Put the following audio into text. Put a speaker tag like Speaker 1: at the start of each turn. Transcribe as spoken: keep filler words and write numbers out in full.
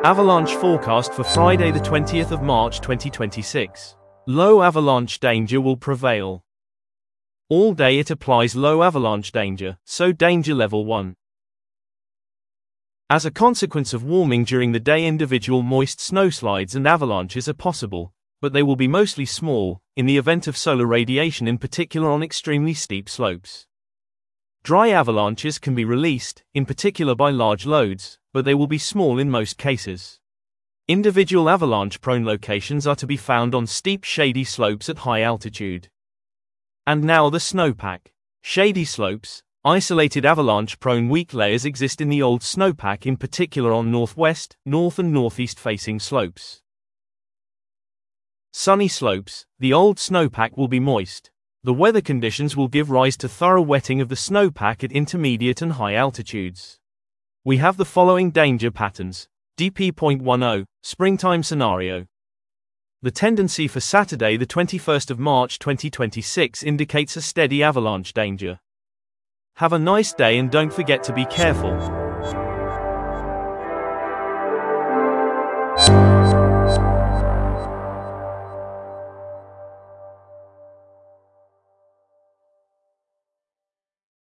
Speaker 1: Avalanche forecast for Friday the twentieth of March twenty twenty-six. Low avalanche danger will prevail. All day it applies low avalanche danger, so danger level one. As a consequence of warming during the day, individual moist snowslides and avalanches are possible, but they will be mostly small, in the event of solar radiation, in particular on extremely steep slopes. Dry avalanches can be released, in particular by large loads, but they will be small in most cases. Individual avalanche-prone locations are to be found on steep shady slopes at high altitude. And now the snowpack. Shady slopes, isolated avalanche-prone weak layers exist in the old snowpack, in particular on northwest, north and northeast facing slopes. Sunny slopes, the old snowpack will be moist. The weather conditions will give rise to thorough wetting of the snowpack at intermediate and high altitudes. We have the following danger patterns. D P point ten, springtime scenario. The tendency for Saturday the twenty-first of March twenty twenty-six indicates a steady avalanche danger. Have a nice day and don't forget to be careful.